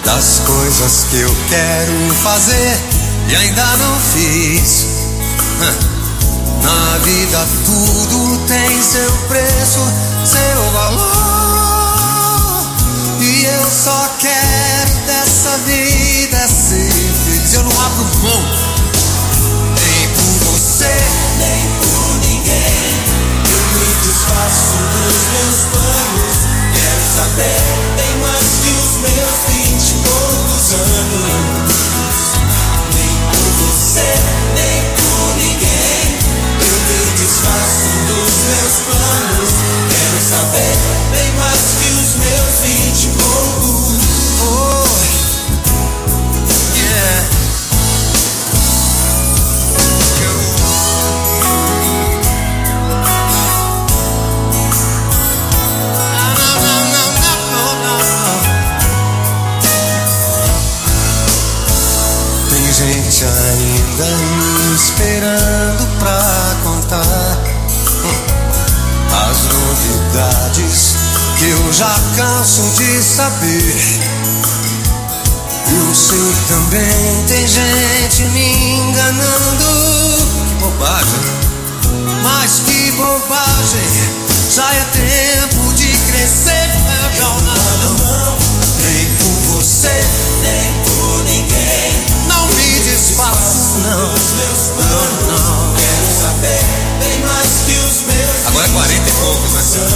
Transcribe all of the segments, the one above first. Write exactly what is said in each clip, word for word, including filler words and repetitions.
das coisas que eu quero fazer e ainda não fiz. Na vida tudo tem seu preço, seu valor, e eu só quero dessa vida ser feliz. Eu não abro mão, nem por você, nem por ninguém. Eu me desfaço dos meus planos. Quero saber bem mais que os meus vinte e poucos anos. Nem por você, nem por ninguém. Eu me desfaço dos meus planos. Quero saber bem mais que os meus vinte e poucos. Oh, yeah. Gente ainda me esperando pra contar as novidades que eu já canso de saber. Eu sei também tem gente me enganando. Bobagem, mas que bobagem. Já é tempo de crescer. Não, não, não, nem por você, nem por ninguém. Não me desfaço, não, não, não. Quero saber bem mais que os meus. Agora é quarenta e poucos, né?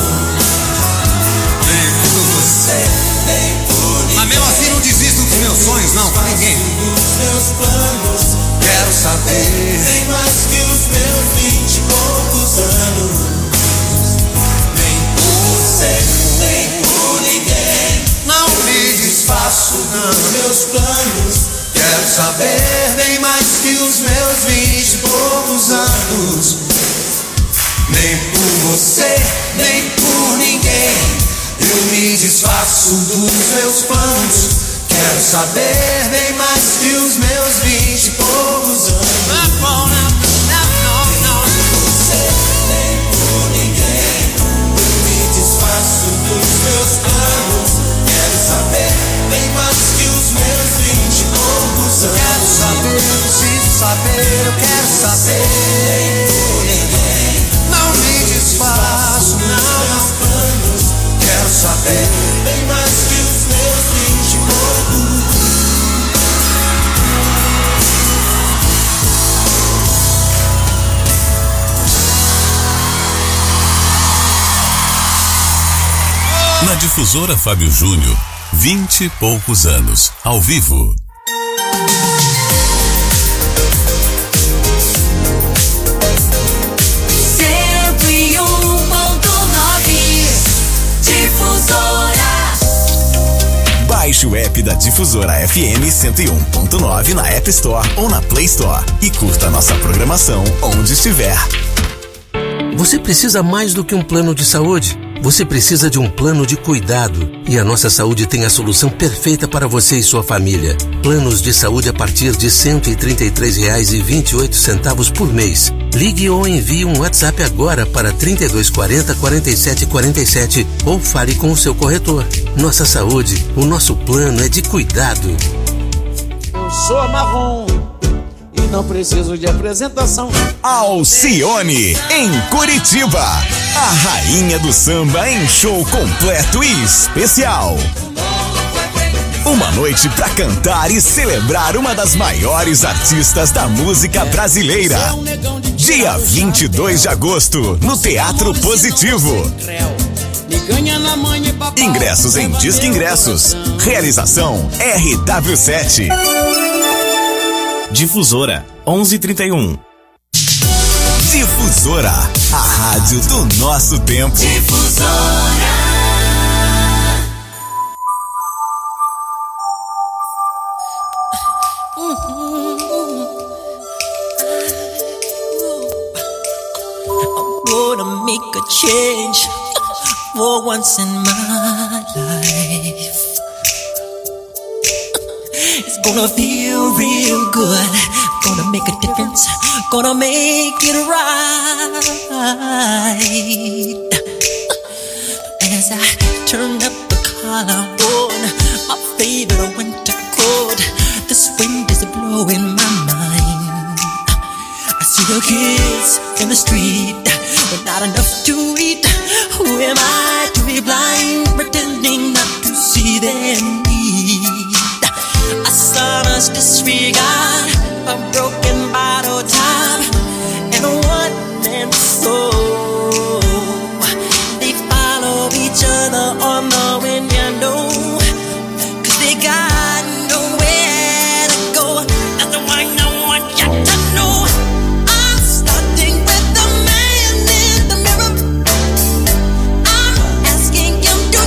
Nem por você, nem por ninguém. Mas mesmo assim não desisto dos meus sonhos, não, com ninguém. Dos meus planos. Quero saber bem mais que os meus vinte e poucos anos. Nem por você, nem por ninguém. Não me desfaço dos meus planos. Quero saber bem mais que os meus vinte e poucos anos. Nem por você, nem por ninguém. Eu me desfaço dos meus planos. Quero saber bem mais que os meus vinte e poucos anos. Nem por você, nem por ninguém. Eu me desfaço dos meus planos. Quero saber bem mais que os meus vinte e poucos anos. Quero saber, preciso saber, eu quero saber. Nem por ninguém. Não me desfaço, não, não. Quero saber bem mais que os meus vinte e poucos. Na Difusora Fábio Júnior, vinte e poucos anos, ao vivo. cento e um ponto nove Difusora. Baixe o app da Difusora F M cento e um ponto nove na App Store ou na Play Store e curta nossa programação onde estiver. Você precisa mais do que um plano de saúde. Você precisa de um plano de cuidado e a Nossa Saúde tem a solução perfeita para você e sua família. Planos de saúde a partir de cento e trinta e três reais e vinte e oito centavos por mês. Ligue ou envie um WhatsApp agora para trinta e dois quarenta, quarenta e sete quarenta e sete ou fale com o seu corretor. Nossa Saúde, o nosso plano é de cuidado. Eu sou a Marrom e não preciso de apresentação. Alcione, em Curitiba. A rainha do samba em show completo e especial. Uma noite pra cantar e celebrar uma das maiores artistas da música brasileira. Dia vinte e dois de agosto, no Teatro Positivo. Ingressos em Disque Ingressos. Realização R W sete. Difusora onze e trinta e um. Difusora, a rádio do nosso tempo. Difusora. I'm gonna make a change for once in my life. It's gonna feel real good. Gonna make a difference. Gonna make it right. As I turn up the collar on my favorite winter coat. This wind is blowing my mind. I see the kids in the street with not enough to eat. Who am I to be blind, pretending not to see their need? A sonorous disregard, a broken bottle top, and a one-man soul. They follow each other on the wind, you know, 'cause they got nowhere to go. That's the one I want you to know. I'm starting with the man in the mirror. I'm asking him to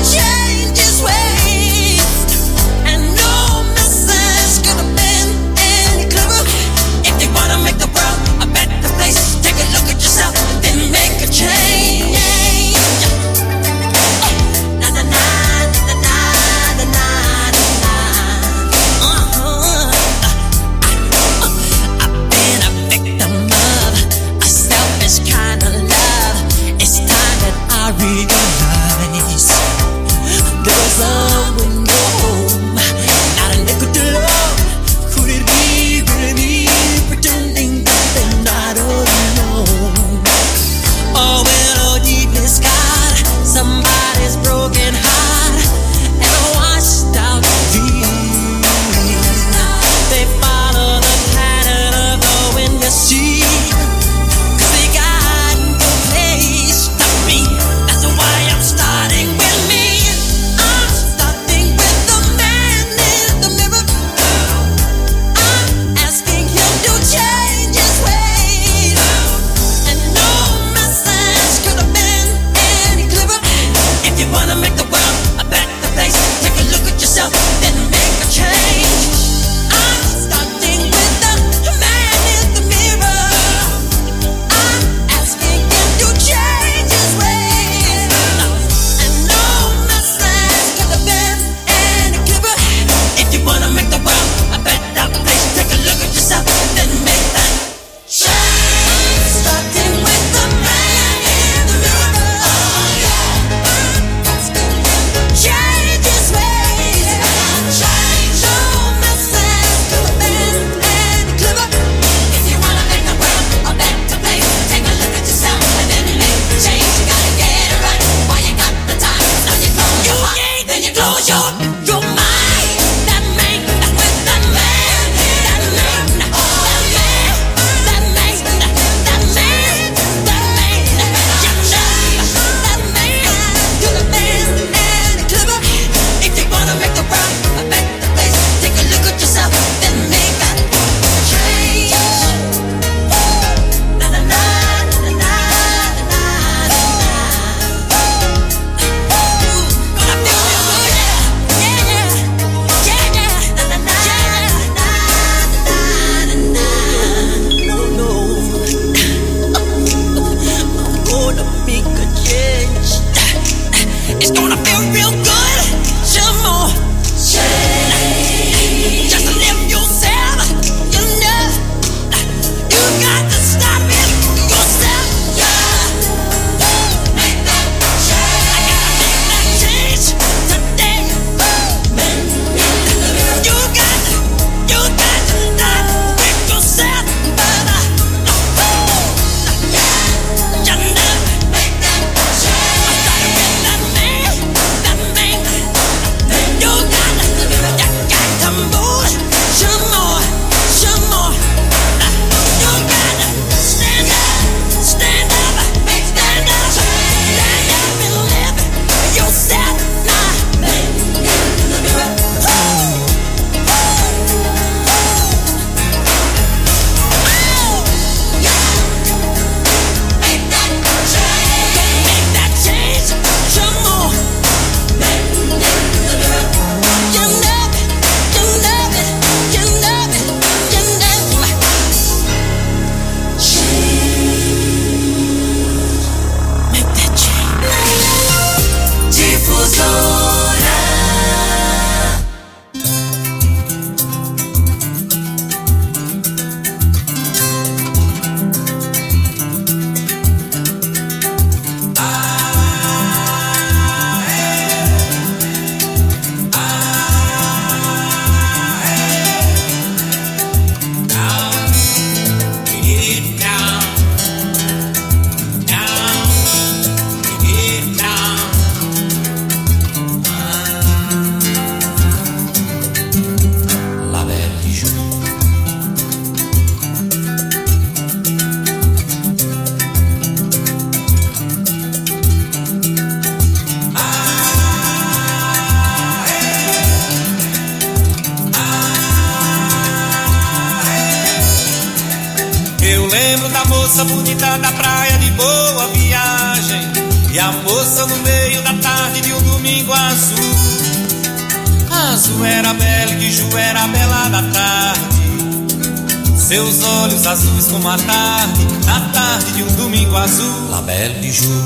moça bonita da praia de Boa Viagem, e a moça no meio da tarde de um domingo azul. Azul era bela e de Ju era bela da tarde, seus olhos azuis como a tarde, na tarde de um domingo azul. La Belle de Ju.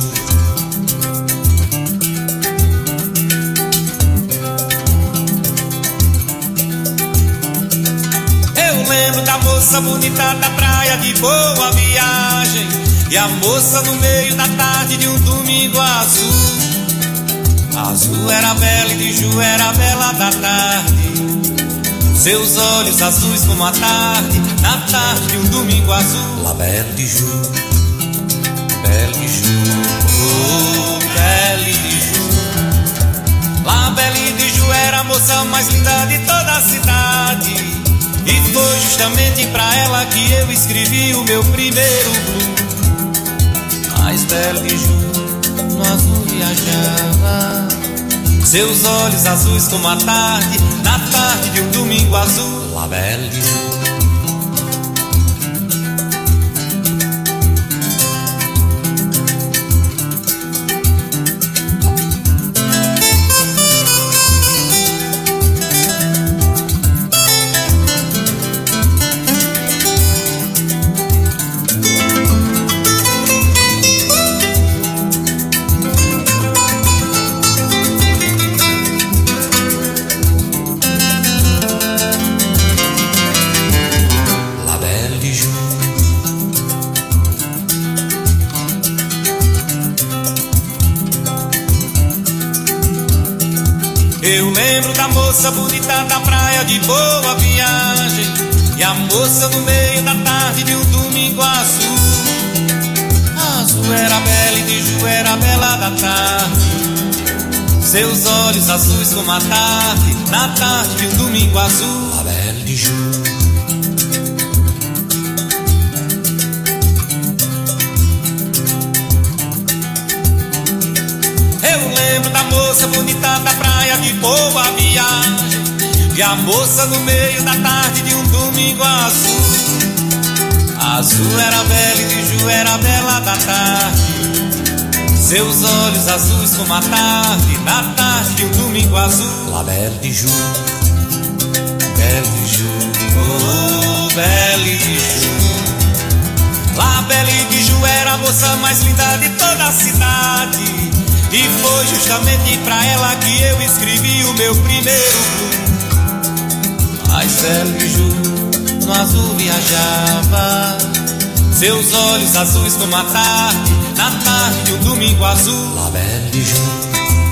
Eu lembro da moça bonita da praia de Boa Viagem, e a moça no meio da tarde de um domingo azul. Azul era bela e de Ju era bela da tarde, seus olhos azuis como a tarde, na tarde de um domingo azul. La Belle de Ju, Belle de Ju, oh, Belle de Ju. La Belle de Ju era a moça mais linda de toda a cidade, e foi justamente pra ela que eu escrevi o meu primeiro blues. Mas Belle de Ju no azul viajava, seus olhos azuis como a tarde, na tarde de um domingo azul. La Belle de Ju. Eu lembro da moça bonita da praia de Boa Viagem, e a moça no meio da tarde de um domingo azul. Azul era bela e de Ju era bela da tarde, seus olhos azuis como a tarde, na tarde de um domingo azul. La Belle de Ju. Eu lembro da moça bonita da praia de Boa Viagem, e a moça no meio da tarde de um domingo azul. Azul era bela e de Ju era bela da tarde, seus olhos azuis como a tarde, na tarde de um domingo azul. La Belle de Ju, Belle de Ju, oh, Belle de Ju. La Belle de Ju era a moça mais linda de toda a cidade, e foi justamente pra ela que eu escrevi o meu primeiro blues. Mas Belle de Ju no azul viajava, seus olhos azuis como a tarde, na tarde de um domingo azul. La Belle de Ju.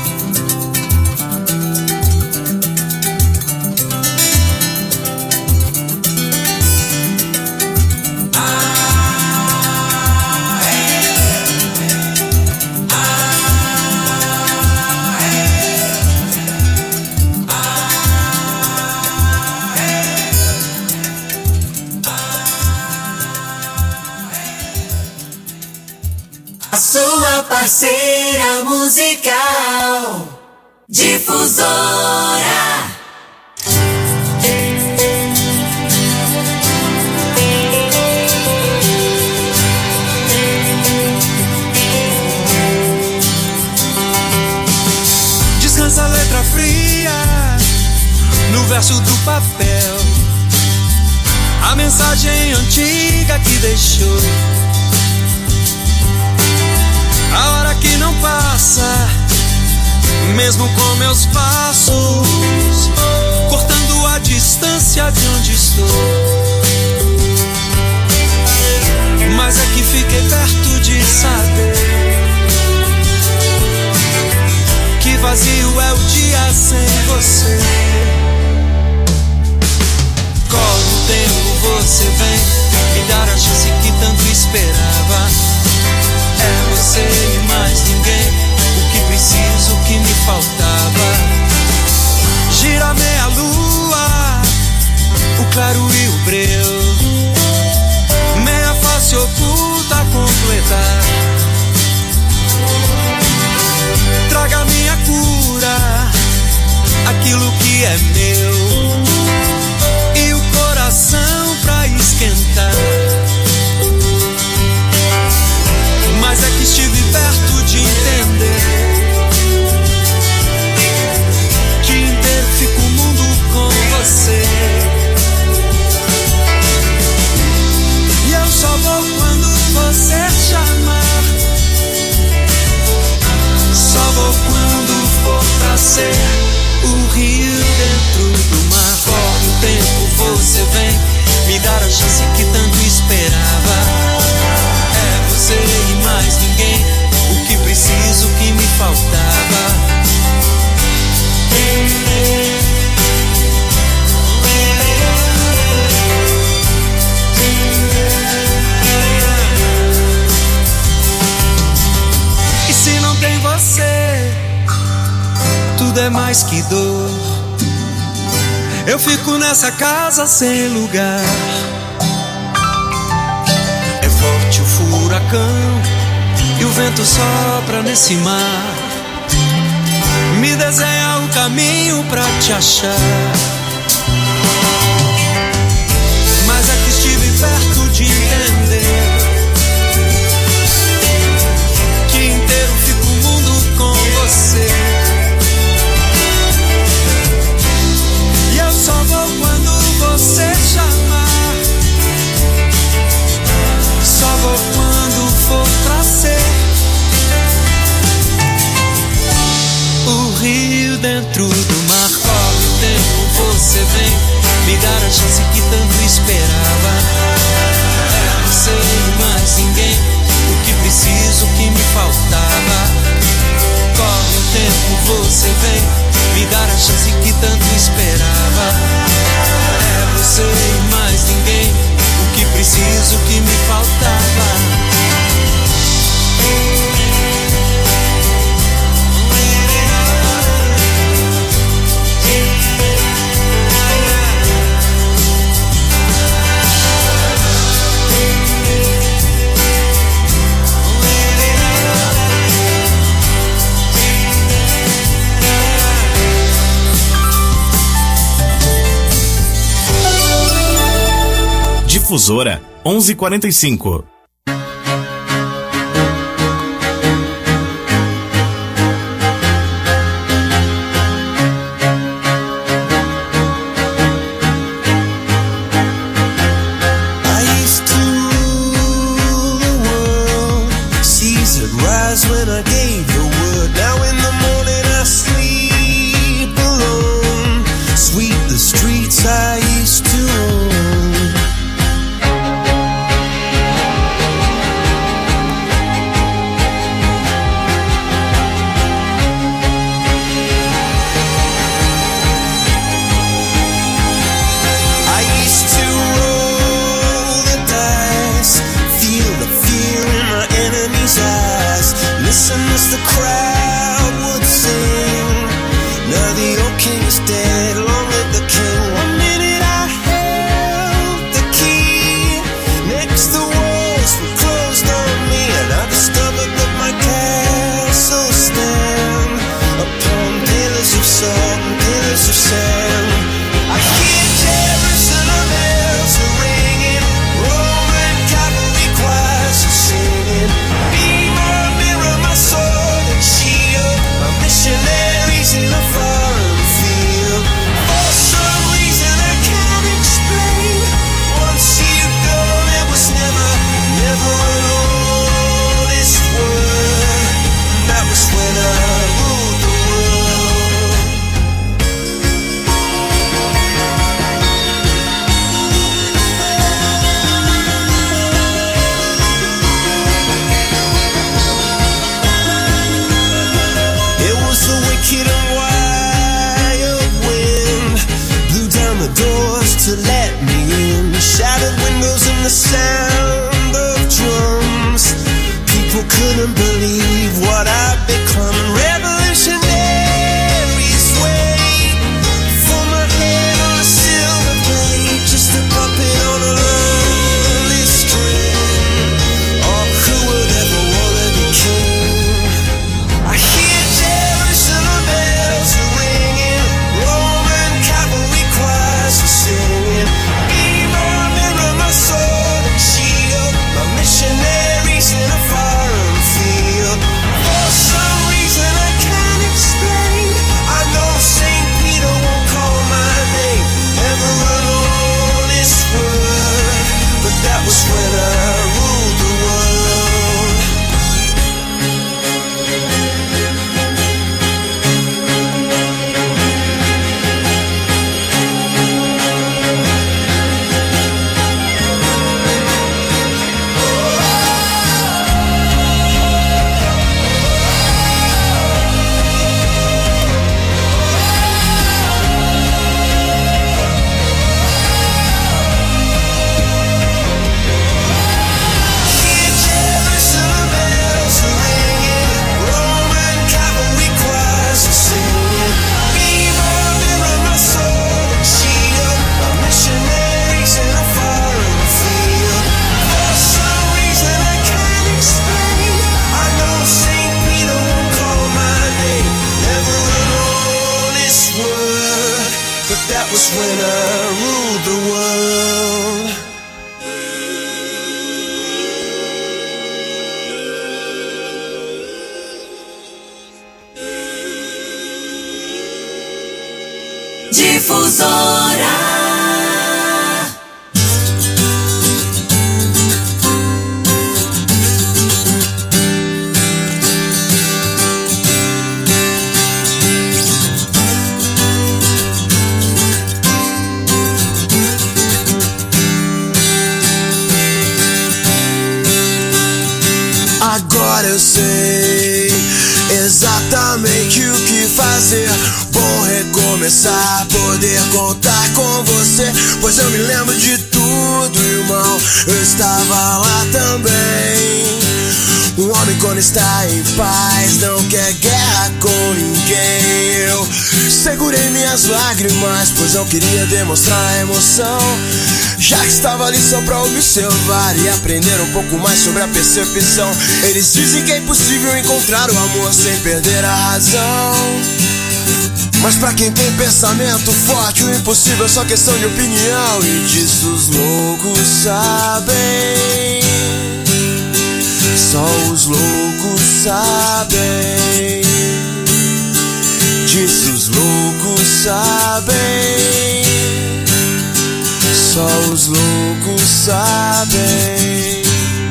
Sua parceira musical Difusora. Descansa a letra fria no verso do papel, a mensagem antiga que deixou. A hora que não passa, mesmo com meus passos, cortando a distância de onde estou. Mas é que fiquei perto de saber que vazio é o dia sem você. Corre o tempo, você vem me dar a chance que tanto esperava. É você e mais ninguém, o que preciso, o que me faltava. Gira meia lua, o claro e o breu, meia face oculta a completar. Traga minha cura, aquilo que é meu, e o coração pra esquentar. mais que dor. Eu fico nessa casa sem lugar. É forte o furacão e o vento sopra nesse mar. Me desenha o caminho pra te achar. Mas é que estive perto de entender que inteiro fica o mundo com você. E eu só vou quando você chamar. Só vou quando for pra ser. O rio dentro do mar corre o tempo, você vem me dar a chance que tanto esperava. É você e mais ninguém, o que preciso, o que me faltava. Corre o tempo, você vem me dar a chance que tanto esperava. É você e mais ninguém, o que preciso, o que me faltava. Difusora onze e quarenta e cinco. She was when I ruled the world. Difusora. Agora eu sei exatamente o que fazer. Vou recomeçar, poder contar com você, pois eu me lembro de tudo, irmão. Eu estava lá também. Um homem quando está em paz não quer guerra com ninguém. Eu segurei minhas lágrimas, pois não queria demonstrar emoção, já que estava ali só pra observar e aprender um pouco mais sobre a percepção. Eles dizem que é impossível encontrar o amor sem perder a razão, mas pra quem tem pensamento forte, o impossível é só questão de opinião. E disso os loucos sabem, só os loucos sabem. Disso os loucos sabem, só os loucos sabem.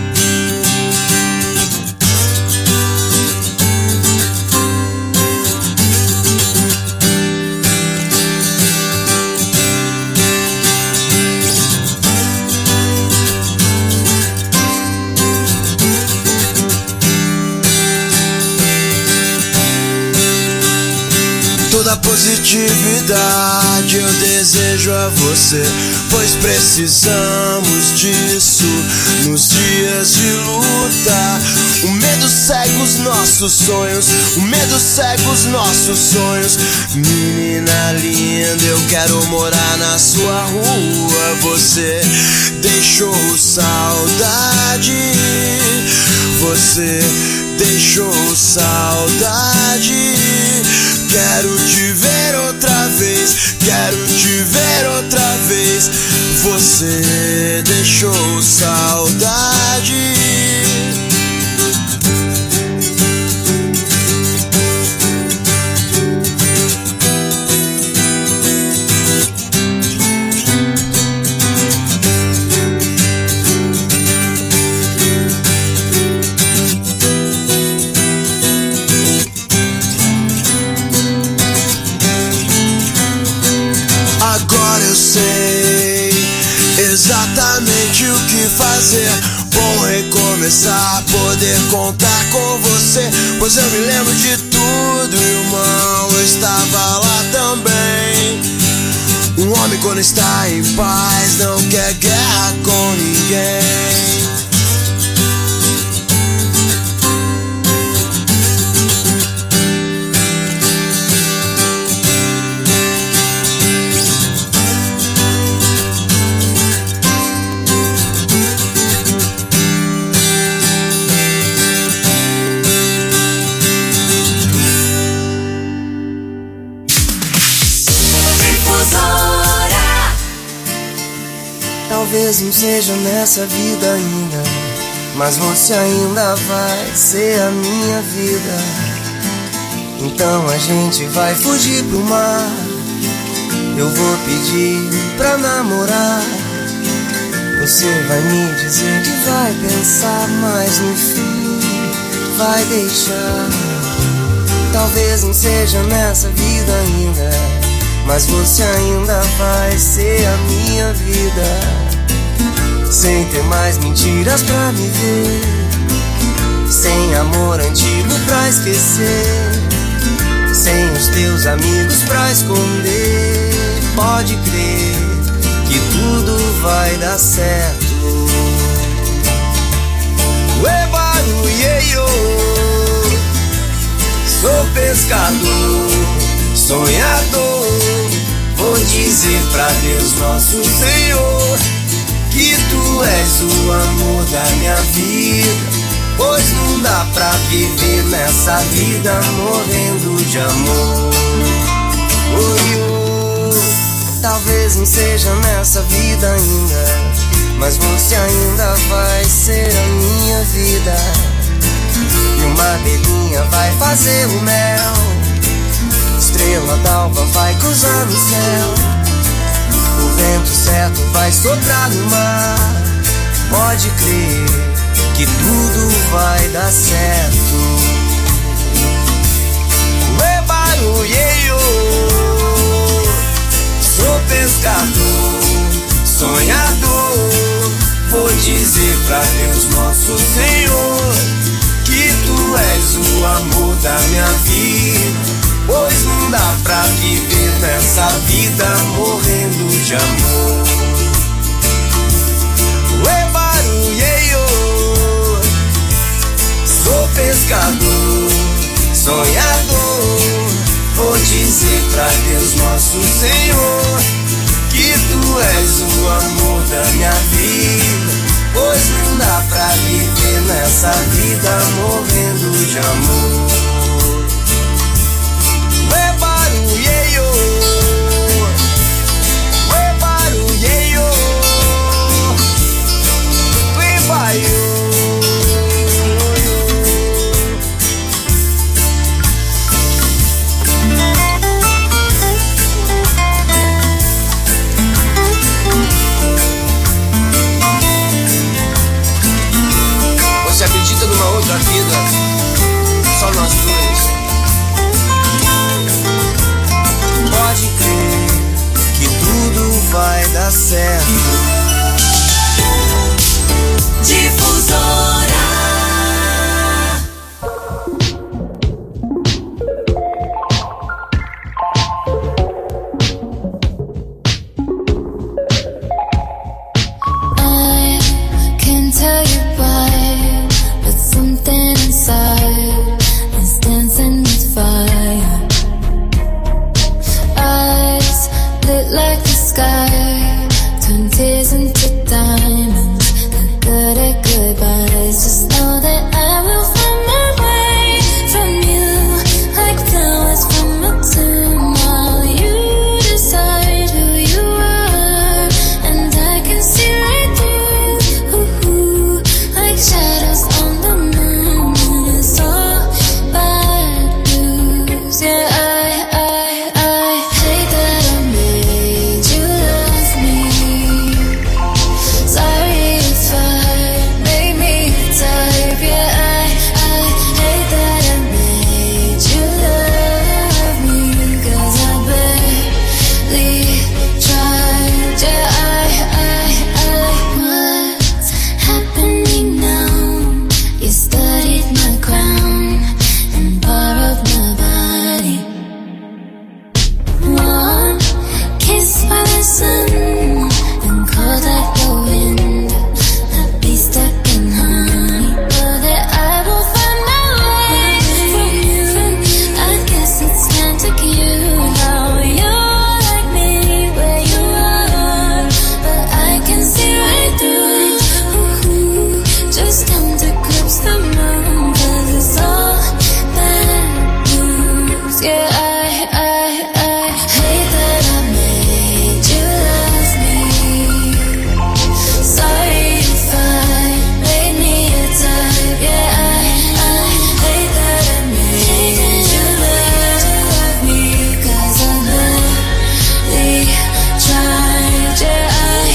Toda positividade eu desejo a você, pois precisamos disso nos dias de luta. O medo cega os nossos sonhos, o medo cega os nossos sonhos. Menina linda, eu quero morar na sua rua. Você deixou saudade, você deixou saudade. Quero te ver outra vez, quero te ver outra vez. Você deixou saudade. Agora eu sei exatamente o que fazer. Vou recomeçar, poder contar com você, pois eu me lembro de tudo, irmão. Eu estava lá também. Um homem quando está em paz não quer guerra com ninguém. Talvez não seja nessa vida ainda, mas você ainda vai ser a minha vida. Então a gente vai fugir pro mar, eu vou pedir pra namorar. Você vai me dizer que vai pensar, mas no fim vai deixar. Talvez não seja nessa vida ainda, mas você ainda vai ser a minha vida. Sem ter mais mentiras pra me ver, sem amor antigo pra esquecer, sem os teus amigos pra esconder. Pode crer que tudo vai dar certo. Ueba, uieio, sou pescador, sonhador. Vou dizer pra Deus nosso Senhor que tu és o amor da minha vida, pois não dá pra viver nessa vida morrendo de amor. Oh, oh. Talvez não seja nessa vida ainda, mas você ainda vai ser a minha vida. E uma abelhinha vai fazer o mel, estrela d'alva vai cruzar no céu, o vento certo vai soprar no mar. Pode crer que tudo vai dar certo. Ué, barulheio, sou pescador, sonhador. Vou dizer pra Deus nosso Senhor que tu és o amor da minha vida, pois não dá pra viver nessa vida morrendo de amor. Ué, barulheio, sou pescador, sonhador. Vou dizer pra Deus nosso Senhor que tu és o amor da minha vida, pois não dá pra viver nessa vida morrendo de amor. Ué, barulheio, ué, barulheio, ué, baio. Você acredita numa outra vida? Só nós dois. Pode crer que tudo vai dar certo. Difusora. I can tell you why, but something inside is dancing with fire. Eyes lit like the sky, turn tears into diamonds. Not good at goodbyes. Just know that I will find my way from you, like flowers from a tomb. While you decide who you are, and I can see right through, ooh, like shadows on the moon. It's all bad news. Yeah, I, I, I hate that I made you love me. Sorry if I made me type. Yeah, I, I hate that I made you love me, 'cause I barely tried. Yeah, I, I, I, what's happening now? You studied my crown and borrowed my body. One kiss by the sun and cold like the wind. I'd be stuck in honey. Know that I will find my way from you. I guess it's time to cue how you're like me where you are, but I can see right through it. Ooh, just come to grips the moon, 'cause it's all bad news. Yeah, I, I, I hate that I made you love me. Sorry if I made me a type. Yeah, I, I hate that I made you love me, 'cause I barely tried. Yeah,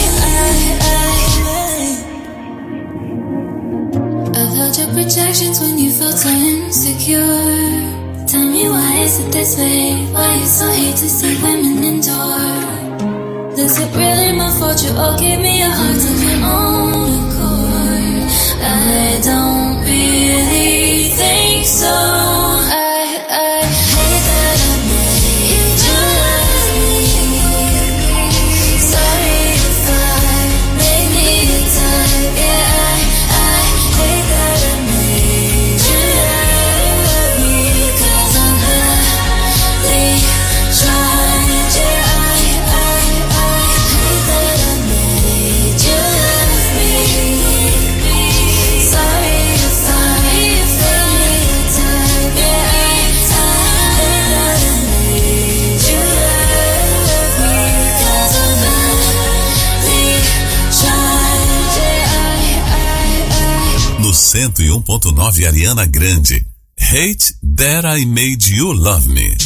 I, I, I I've held your projections when you felt so insecure. Tell me, why is it this way? Why you so hate to see women endure? Is it really my fault you all gave me a heart of your own accord? I don't really think so. I, I hate that I made you love me. Sorry if I made me a type. Yeah, I, I hate that I made you love me, 'cause I'm barely trying. Yeah, I, I, I hate that I made cento e um ponto nove Ariana Grande. Hate That I Made You Love Me.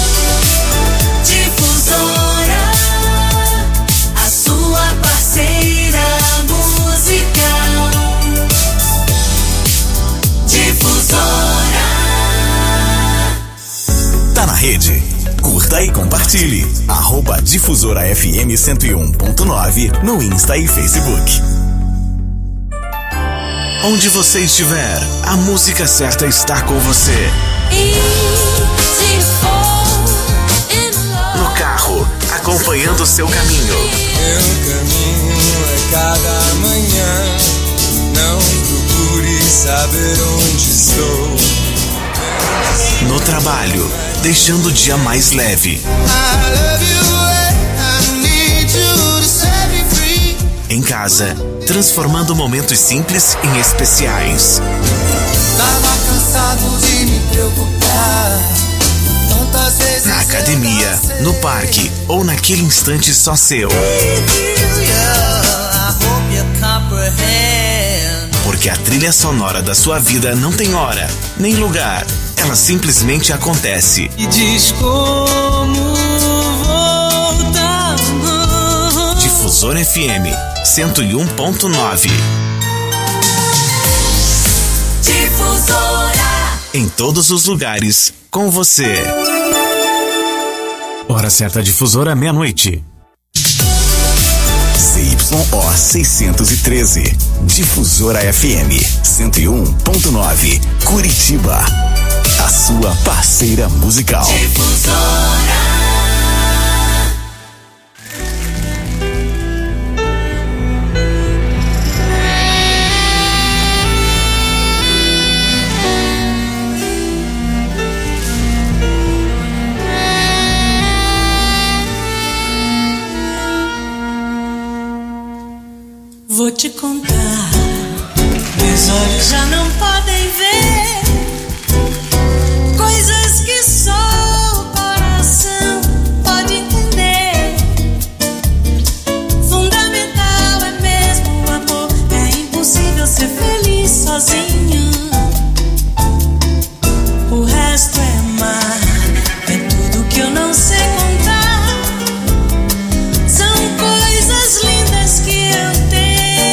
Difusora, a sua parceira musical. Difusora. Tá na rede? Curta e compartilhe. Arroba Difusora F M cento e um ponto nove no Insta e Facebook. Onde você estiver, a música certa está com você. No carro, acompanhando o seu caminho. Meu caminho é cada manhã. Não procure saber onde estou. No trabalho, deixando o dia mais leve. Em casa, transformando momentos simples em especiais. Tava cansado de me preocupar. Tantas vezes Na academia, no parque ou naquele instante só seu. Porque a trilha sonora da sua vida não tem hora, nem lugar. Ela simplesmente acontece. E diz como voltar. Difusora F M cento e um ponto nove. Difusora. Em todos os lugares, com você. Hora certa Difusora, meia-noite. C Y O seiscentos e treze. Difusora F M cento e um ponto nove. Curitiba. A sua parceira musical. Difusora. Vou te contar, meus olhos já não podem ver coisas que só o coração pode entender. Fundamental é mesmo o amor, é impossível ser feliz sozinho. O resto é amar, é tudo que eu não sei contar. São coisas lindas que eu tenho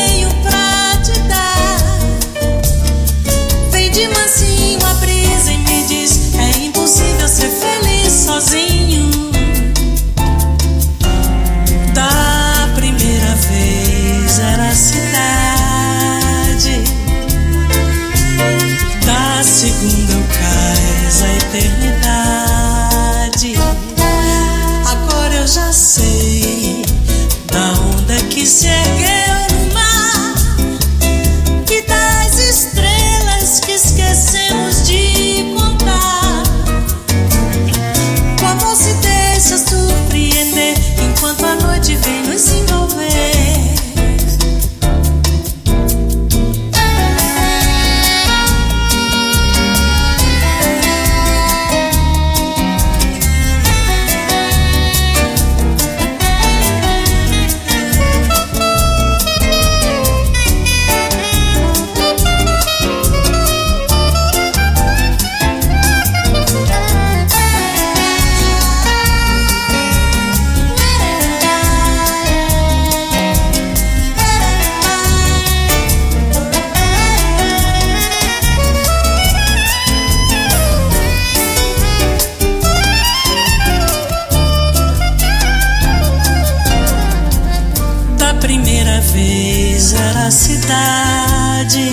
de mansinho a brisa e me diz: é impossível ser feliz sozinho. Da primeira vez era a cidade, da segunda o cais, a eternidade. Agora eu já sei da onda que se ergueu no mar e das estrelas que esquecemos de contar. O amor se deixa surpreender enquanto a noite vem nos envolver. Era a cidade,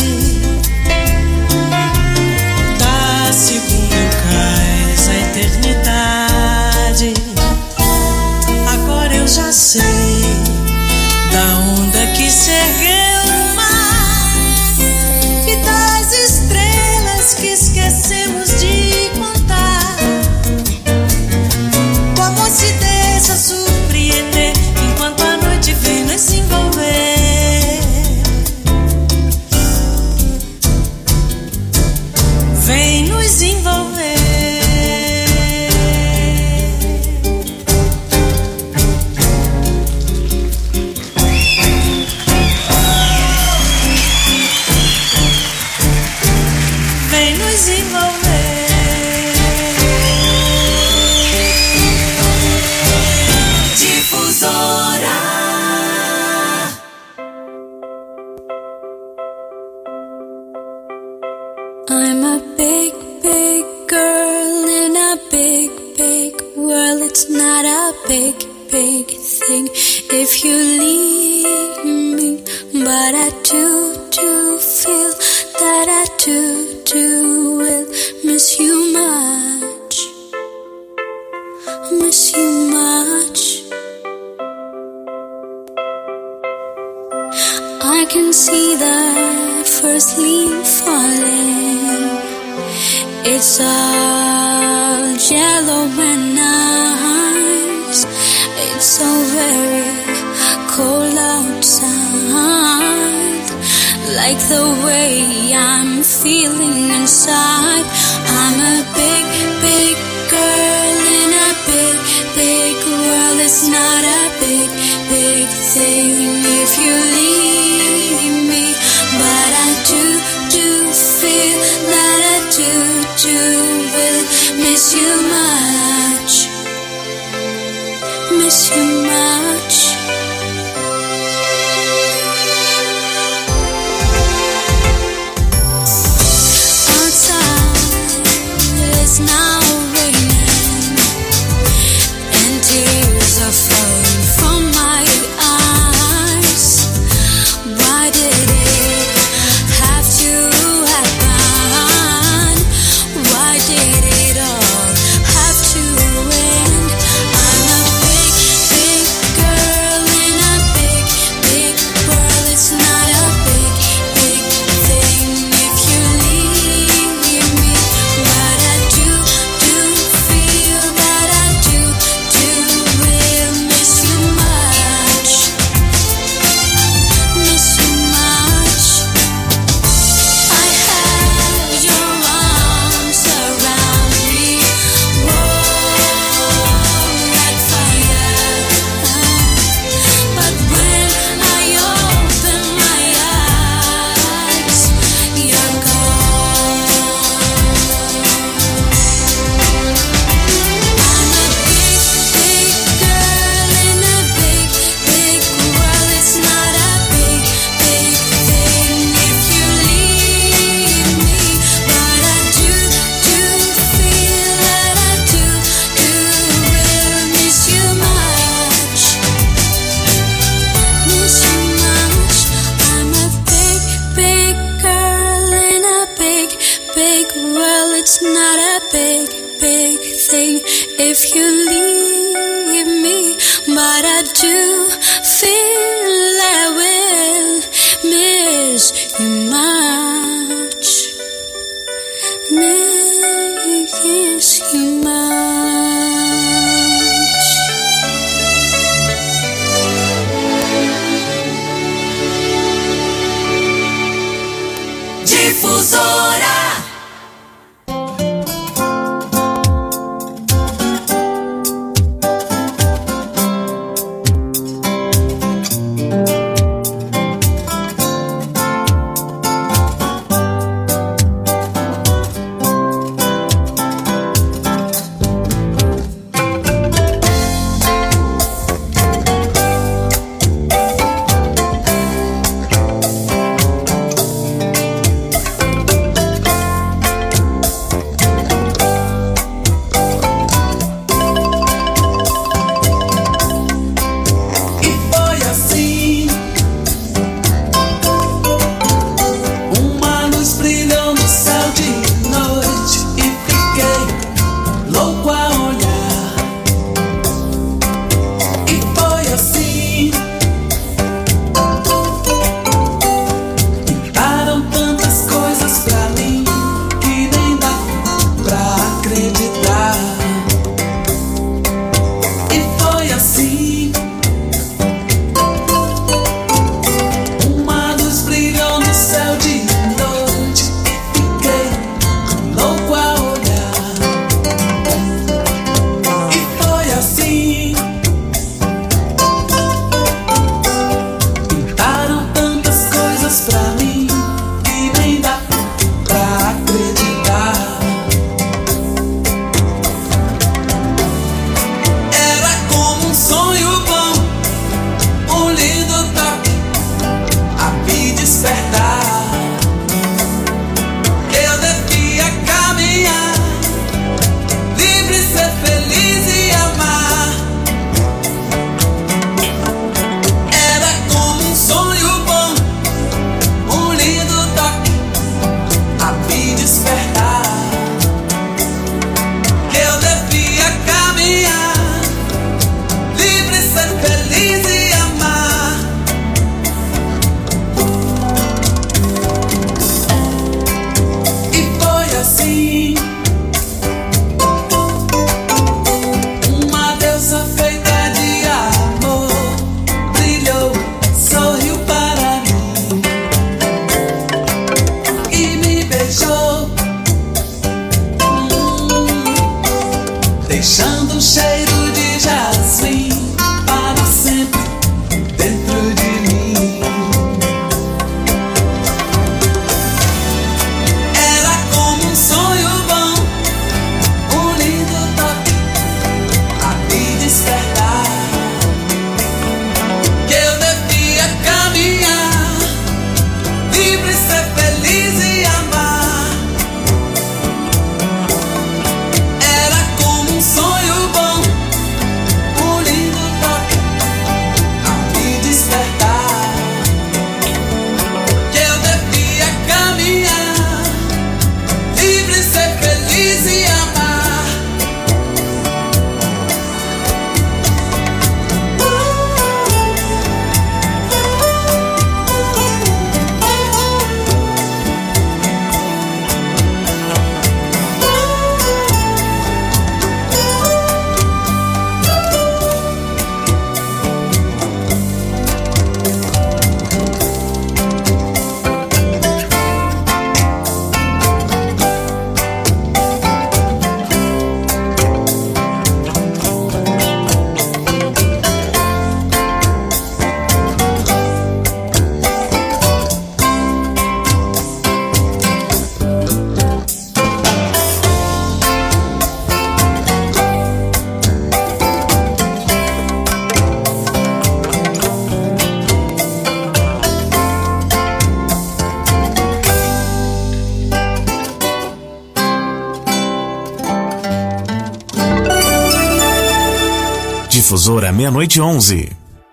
da segunda o cais, a eternidade. Agora eu já sei da onda que se ergueu no mar e das estrelas que esquecemos de contar. O amor se deixa surpreender enquanto a noite vem nos envolver. Vem nos envolver. Difusora. I'm a big, big girl in a big, big world. It's not a big, big thing if you leave me. But I do, do feel that I do, do will miss you much. Miss you much. I can see the first leaf falling. It's all yellow and nice. It's so very cold outside. Like the way I'm feeling inside. I'm a big, big girl in a big, big world. It's not a big, big thing if you leave me. But I do, do feel that I do, do will miss you much. Miss you much. Outside it's now raining and tears are falling from my eyes. Why did it have to happen? Why did it all have to end? I'm a big, big girl in a big, big world. It's not a big, big thing if you leave me. But I do, do feel that I do, do will miss you much. Miss you much. I had your arms around me, warm like fire. But when I open my eyes, you're gone. I'm a big, big girl in a big, big world. It's not a big, big thing if you leave me. But I do, do feel that I do, do will miss you much. Miss you much. I'm a big, big girl in a big, big world. It's not a big, big thing if you leave me. But I do feel I will miss you much. Miss you much. Difusora. Difusora meia-noite e onze.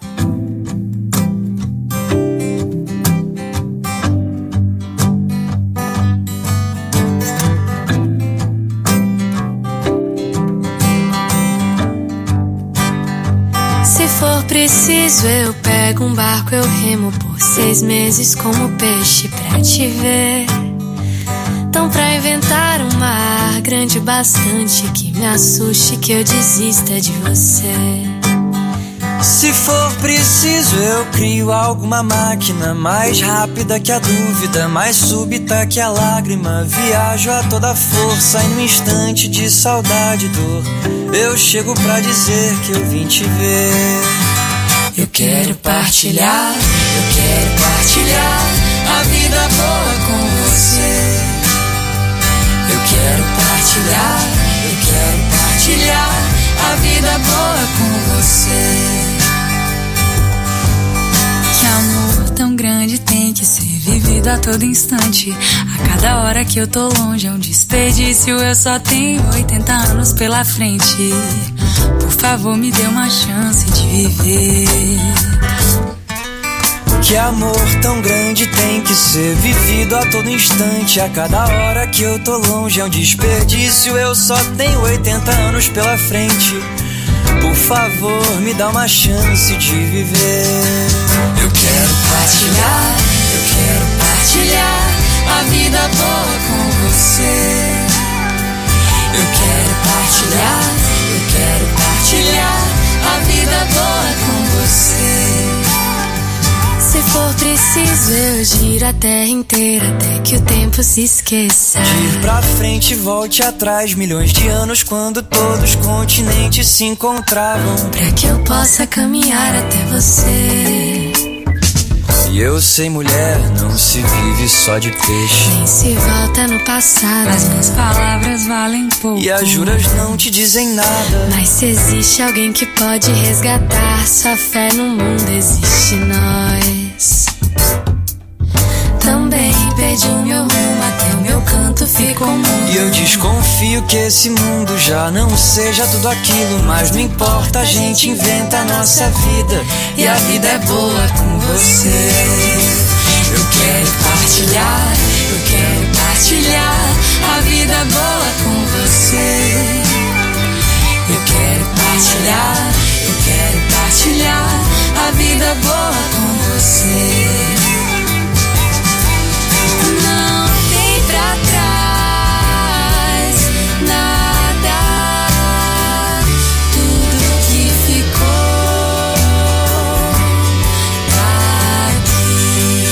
Se for preciso, eu pego um barco, eu remo por seis meses como peixe pra te ver. Então pra inventar um mar grande o bastante que me assuste, que eu desista de você. Se for preciso, eu crio alguma máquina mais rápida que a dúvida, mais súbita que a lágrima. Viajo a toda força e num instante de saudade e dor eu chego pra dizer que eu vim te ver. Eu quero partilhar, eu quero partilhar a vida boa com você. Eu quero partilhar, eu quero partilhar a vida boa com você. Que amor tão grande tem que ser vivido a todo instante. A cada hora que eu tô longe é um desperdício. Eu só tenho oitenta anos pela frente. Por favor, me dê uma chance de viver. Que amor tão grande tem que ser vivido a todo instante. A cada hora que eu tô longe é um desperdício. Eu só tenho oitenta anos pela frente. Por favor, me dá uma chance de viver. Eu quero partilhar, eu quero partilhar a vida boa com você. Eu quero partilhar, eu quero partilhar a vida boa com você. Se for preciso, eu giro a terra inteira até que o tempo se esqueça. De ir pra frente e volte atrás, milhões de anos quando todos os continentes se encontravam. Pra que eu possa caminhar até você. E eu sei, mulher, não se vive só de peixe. Nem se volta no passado. As minhas palavras valem pouco. E as juras não te dizem nada. Mas se existe alguém que pode resgatar sua fé no mundo, existe nós. Também perdi o meu rumo, até o meu canto ficou mudo. E eu desconfio que esse mundo já não seja tudo aquilo. Mas não importa, a gente inventa a nossa vida. E a vida é boa com você. Eu quero partilhar, eu quero partilhar a vida boa com você. Eu quero partilhar, eu quero partilhar a vida boa com você. Não tem pra trás nada, tudo que ficou tá aqui.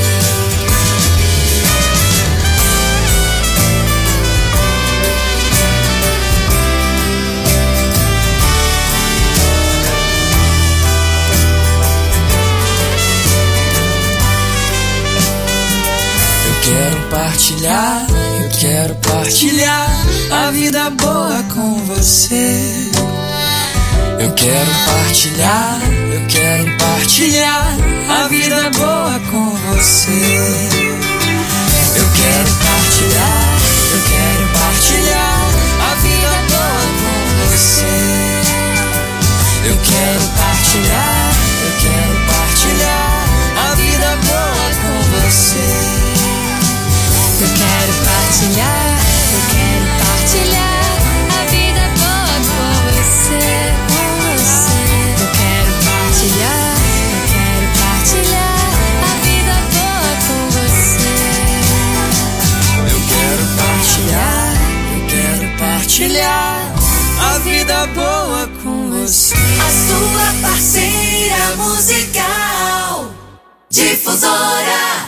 Eu quero partilhar, eu quero partilhar a vida boa com você. Eu quero partilhar, eu quero partilhar a vida boa com você. Eu quero partilhar, eu quero partilhar a vida boa com você. Eu quero partilhar, eu quero partilhar a vida boa com você. Eu quero partilhar, eu quero partilhar a vida boa com você, com você. Eu quero partilhar, eu quero partilhar a vida boa com você. Eu quero partilhar, eu quero partilhar a vida boa com você. A sua parceira musical Difusora.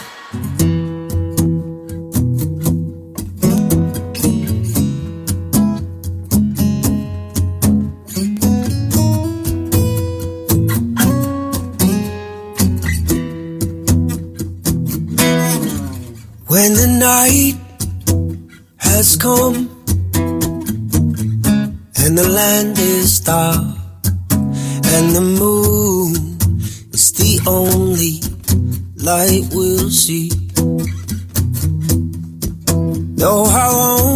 When the night has come and the land is dark and the moon is the only light we'll see. No, I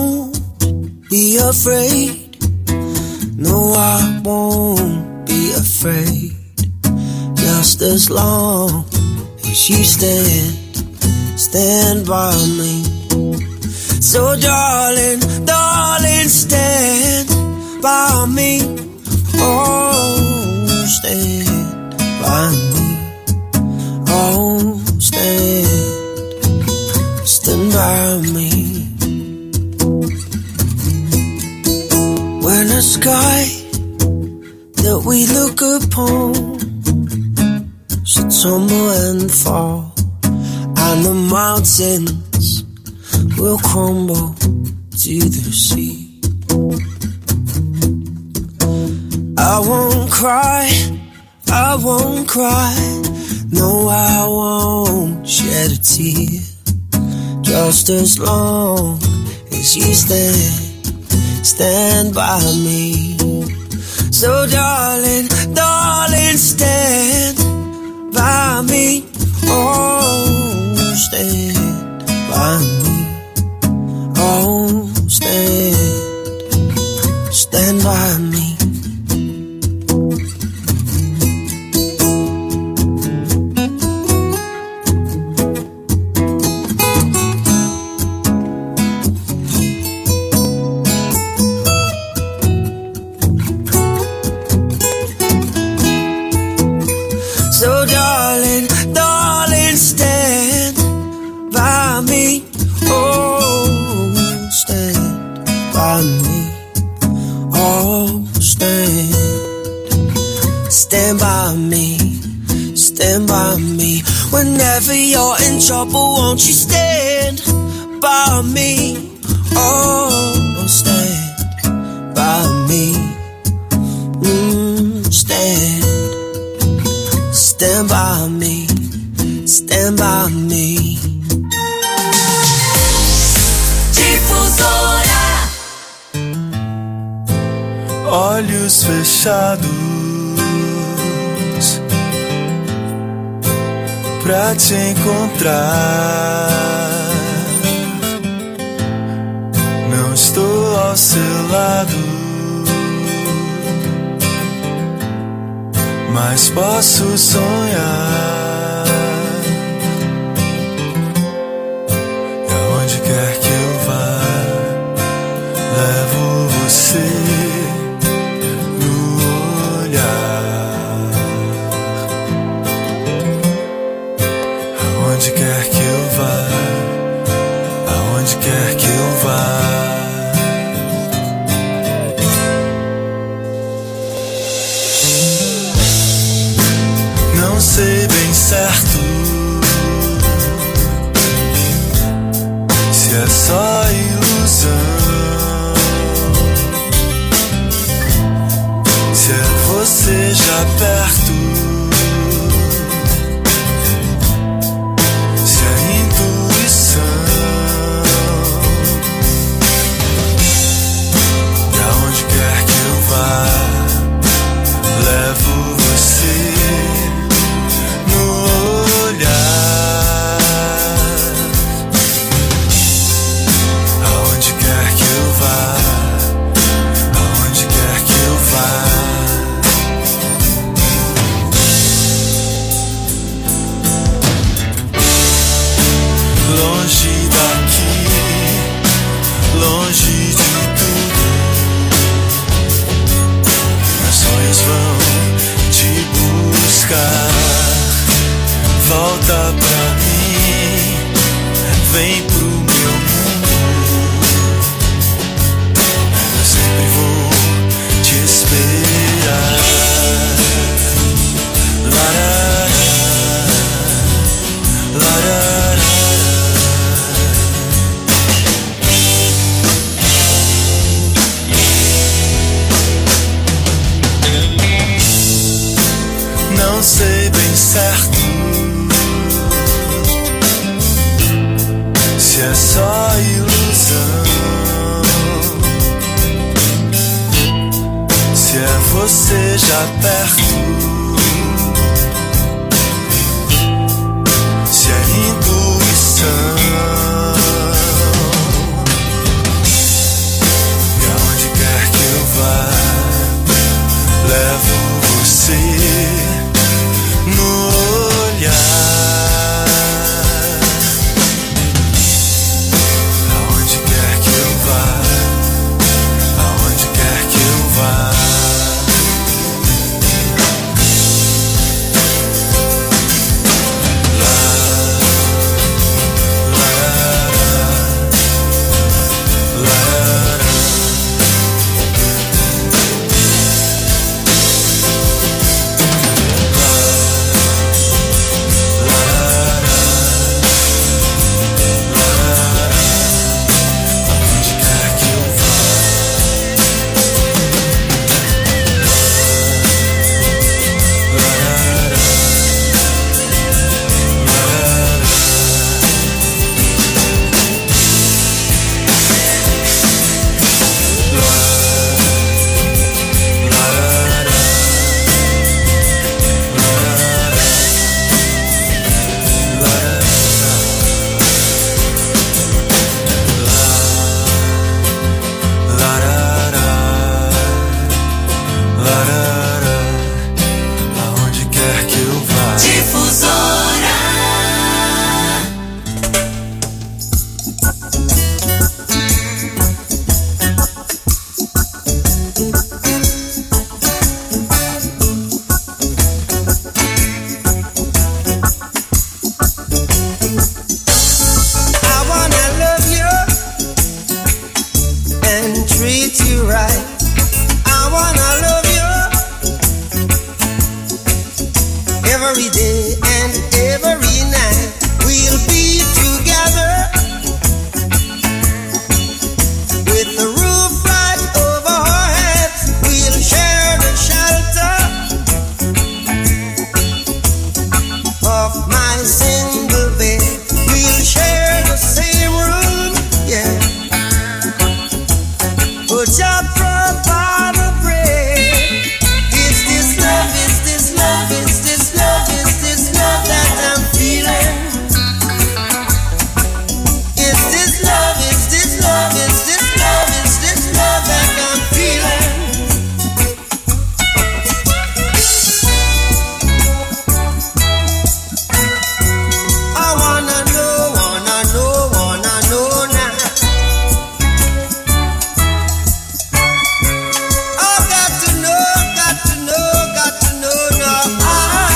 won't be afraid. No, I won't be afraid. afraid, just as long as you stand, stand by me. So darling, darling, stand by me. Oh, stand by me. Oh, stand, stand by me. When the sky that we look upon should tumble and fall, and the mountains will crumble to the sea, I won't cry, I won't cry, no, I won't shed a tear, just as long as you stand, stand by me. So darling, darling, stand by me. Oh, stand by me. Oh, stand, stand by me. So darling, darling, stand by me. Oh, stand by me. Oh, stand, stand by me. Stand by me. Whenever you're in trouble, won't you stand by me? Oh, stand by me. Mm, stand. Stand by me, stand by me. Difusora. Olhos fechados pra te encontrar. Não estou ao seu lado, mas posso sonhar. E aonde quer que eu vá, levo você no olhar. Aonde quer que eu vá, aonde quer que eu vá. Não sei bem certo se é só ilusão, se é você já perto, se é intuição. E aonde quer que eu vá, levo você no olhar. Aonde quer que eu vá, aonde quer que eu vá. Longe daqui, longe de tudo, meus sonhos vão te buscar. Volta pra mim, vem pro meu mundo. Eu sempre vou te esperar. Larará, larará. Não sei bem certo se é só ilusão, se é você já perto, se é intuição. E aonde quer que eu vá, levo você every day and every night we'll be together with the roof right over our heads. We'll share the shelter of my single bed. We'll share the same room, yeah. But your provide the bread. Is this love? Is this love? Is this love? Is this love that I'm feeling? Is this love? Is this love? Is this love? Is this love that I'm feeling? I wanna know, wanna know, wanna know now. I got to know, got to know, got to know now. I,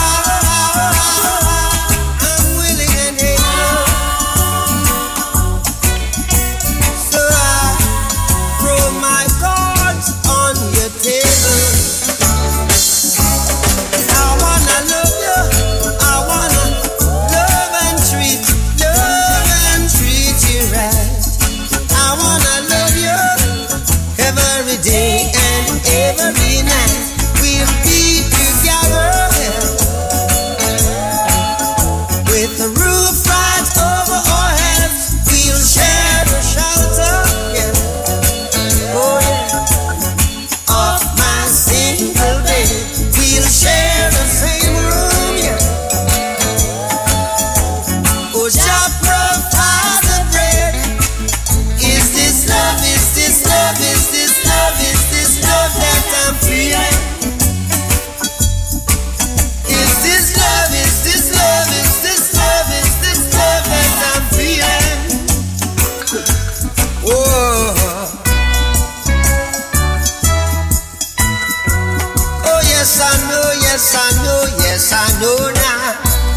I'm willing and able. So I throw my cards on your table. I wanna love you. I wanna love and treat, love and treat you right. I wanna love you every day and every night. We'll be together with the roof right over our heads. We'll share the shelter, yeah. Oh yeah, of my single bed. We'll share the same room, yeah. Oh, Jah provide the bread. Is this love? Is this love? Is this love? Is this love that I'm feeling? Is this love? Is this love? Is this love? Is this love that I'm feeling? Oh, oh yes I know, yes I know, yes I know now.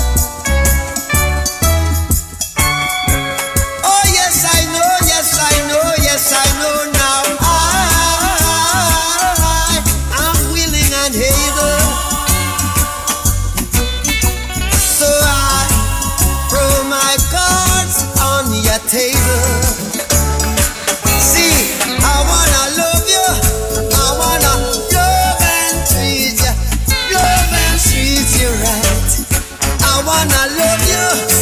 Oh yes I know, yes I know, yes I know now. I, I'm willing and able. So I throw my cards on your table. See, I wanna love you. I wanna love and treat you, love and treat you right. I wanna love you.